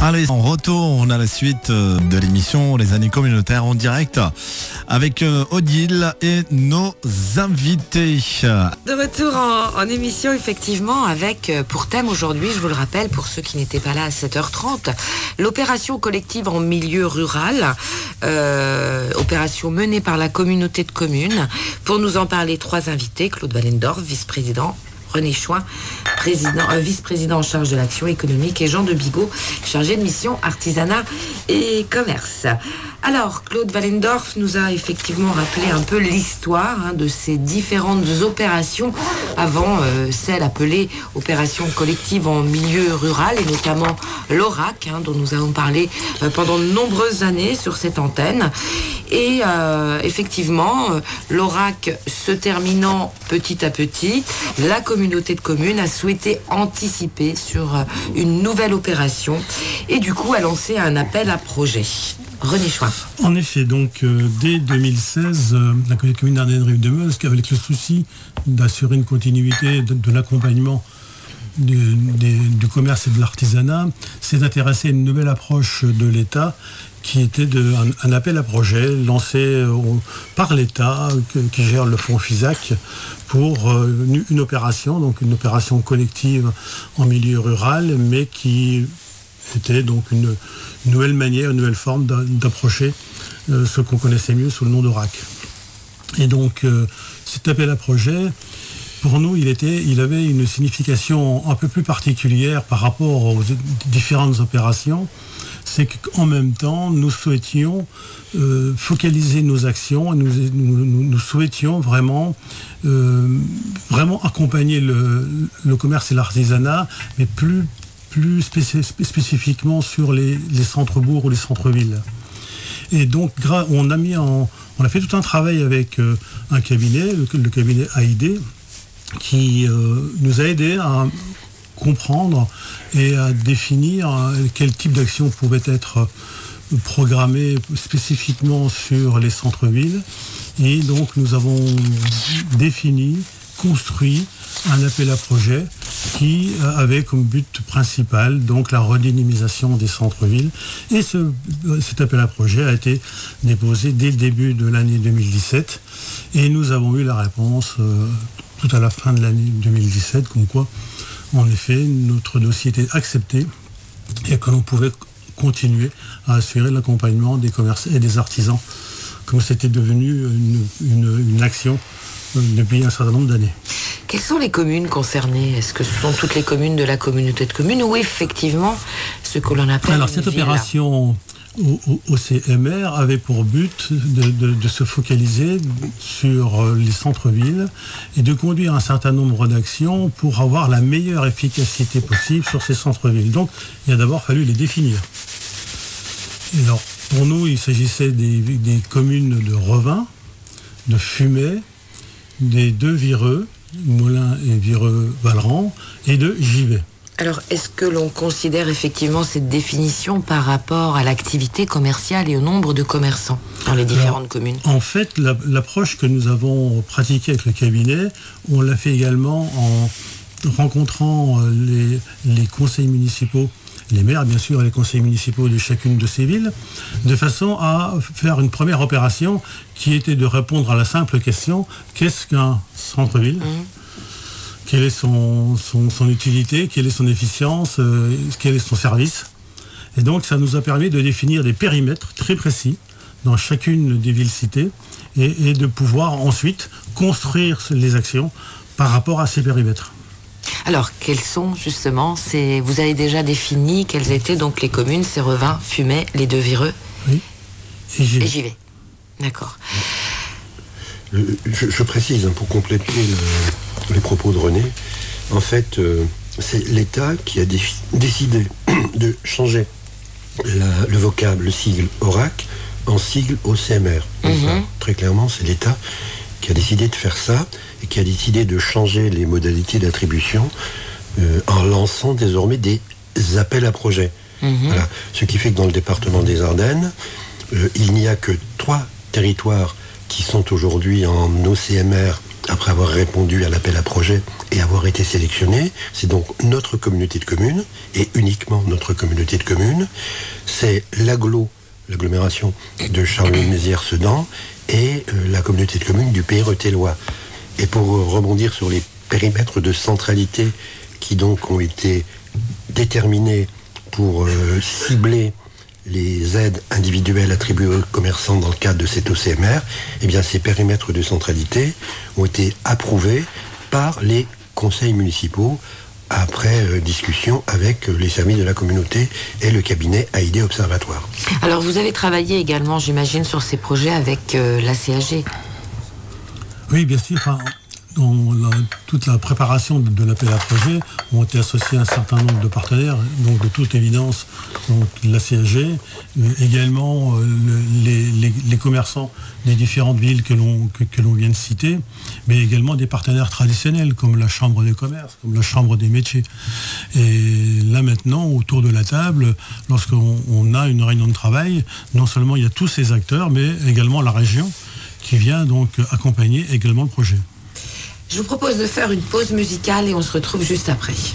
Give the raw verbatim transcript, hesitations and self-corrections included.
Allez, en retour, on a la suite de l'émission Les Années Communautaires en direct avec Odile et nos invités. De retour en, en émission, effectivement, avec pour thème aujourd'hui, je vous le rappelle, pour ceux qui n'étaient pas là à sept heures trente, l'opération collective en milieu rural, euh, opération menée par la communauté de communes. Pour nous en parler, trois invités, Claude Wallendorf, vice-président, René Chouin, président, euh, vice-président en charge de l'action économique, et Jean de Bigot, chargé de mission artisanat et commerce. Alors, Claude Wallendorf nous a effectivement rappelé un peu l'histoire hein, de ces différentes opérations avant euh, celle appelée opération collective en milieu rural, et notamment l'ORAC, hein, dont nous avons parlé euh, pendant de nombreuses années sur cette antenne. Et euh, effectivement, euh, l'ORAC se terminant petit à petit, la communauté de communes a souhaité anticiper sur euh, une nouvelle opération et du coup a lancé un appel à projet. René Chouin. En effet, donc euh, dès deux mille seize, euh, la communauté de communes d'Ardenne-Rive-de-Meuse, avec le souci d'assurer une continuité de, de l'accompagnement du, des, du commerce et de l'artisanat, s'est intéressée à une nouvelle approche de l'État qui était de, un, un appel à projet lancé euh, par l'État que, qui gère le fonds FISAC pour euh, une, une opération, donc une opération collective en milieu rural, mais qui était donc une, une nouvelle manière, une nouvelle forme d'approcher euh, ce qu'on connaissait mieux sous le nom d'ORAC. Et donc euh, cet appel à projet, pour nous, il, était, il avait une signification un peu plus particulière par rapport aux différentes opérations. C'est qu'en même temps, nous souhaitions euh, focaliser nos actions et nous, nous, nous souhaitions vraiment, euh, vraiment accompagner le, le commerce et l'artisanat, mais plus, plus spécif- spécifiquement sur les, les centres-bourgs ou les centres-villes. Et donc, on a, mis en, on a fait tout un travail avec euh, un cabinet, le, le cabinet A I D, qui euh, nous a aidés à comprendre et à définir quel type d'action pouvait être programmée spécifiquement sur les centres-villes. Et donc nous avons défini, construit un appel à projet qui avait comme but principal donc la redynamisation des centres-villes. Et ce, cet appel à projet a été déposé dès le début de l'année deux mille dix-sept. Et nous avons eu la réponse euh, tout à la fin de l'année deux mille dix-sept, comme quoi en effet, notre dossier était accepté et que l'on pouvait continuer à assurer l'accompagnement des commerces et des artisans, comme c'était devenu une, une, une action depuis un certain nombre d'années. Quelles sont les communes concernées ? Est-ce que ce sont toutes les communes de la communauté de communes ou effectivement ce que l'on appelle Alors, cette ville, opération au, au, au C M R avait pour but de, de, de se focaliser sur les centres-villes et de conduire un certain nombre d'actions pour avoir la meilleure efficacité possible sur ces centres-villes. Donc, il a d'abord fallu les définir. Et alors, pour nous, il s'agissait des, des communes de Revin, de Fumay, des deux Vireux, Moulins et Vireux-Valran, et de Givet. Alors, est-ce que l'on considère effectivement cette définition par rapport à l'activité commerciale et au nombre de commerçants dans les différentes Alors, communes ? En fait, la, l'approche que nous avons pratiquée avec le cabinet, on l'a fait également en rencontrant les, les conseils municipaux, les maires bien sûr et les conseils municipaux de chacune de ces villes, de façon à faire une première opération qui était de répondre à la simple question « Qu'est-ce qu'un centre-ville » mmh. Quelle est son, son, son utilité, quelle est son efficience, euh, quel est son service. Et donc ça nous a permis de définir des périmètres très précis dans chacune des villes citées et, et de pouvoir ensuite construire les actions par rapport à ces périmètres. Alors, quelles sont justement ces... Vous avez déjà défini quelles étaient donc les communes, c'est Revin, Fumay, les deux Vireux oui. et Givet. Et Givet. D'accord. Le, je, je précise, hein, pour compléter le, les propos de René, en fait, euh, c'est l'État qui a dé- décidé de changer la, le vocable, le sigle ORAC, en sigle O C M R. Mm-hmm. Ça, très clairement, c'est l'État qui a décidé de faire ça et qui a décidé de changer les modalités d'attribution euh, en lançant désormais des appels à projets. Mm-hmm. Voilà. Ce qui fait que dans le département des Ardennes, euh, il n'y a que trois territoires qui sont aujourd'hui en O C M R après avoir répondu à l'appel à projet et avoir été sélectionné. C'est donc notre communauté de communes, et uniquement notre communauté de communes. C'est l'agglo, l'agglomération de Charleville-Mézières-Sedan, et euh, la communauté de communes du Pays rothellois. Et pour euh, rebondir sur les périmètres de centralité qui donc ont été déterminés pour euh, cibler les aides individuelles attribuées aux commerçants dans le cadre de cet O C M R, eh bien ces périmètres de centralité ont été approuvés par les conseils municipaux après euh, discussion avec euh, les services de la communauté et le cabinet A I D Observatoire. Alors vous avez travaillé également, j'imagine, sur ces projets avec euh, la C A G. Oui, bien sûr. Enfin, dans la, toute la préparation de, de l'appel à projet ont été associés un certain nombre de partenaires, donc de toute évidence donc la C A G, euh, également euh, le, les, les, les commerçants des différentes villes que l'on que, que l'on vient de citer, mais également des partenaires traditionnels comme la Chambre des commerces, comme la Chambre des métiers. Et là maintenant, autour de la table, lorsqu'on on a une réunion de travail, non seulement il y a tous ces acteurs, mais également la région qui vient donc accompagner également le projet. Je vous propose de faire une pause musicale et on se retrouve juste après.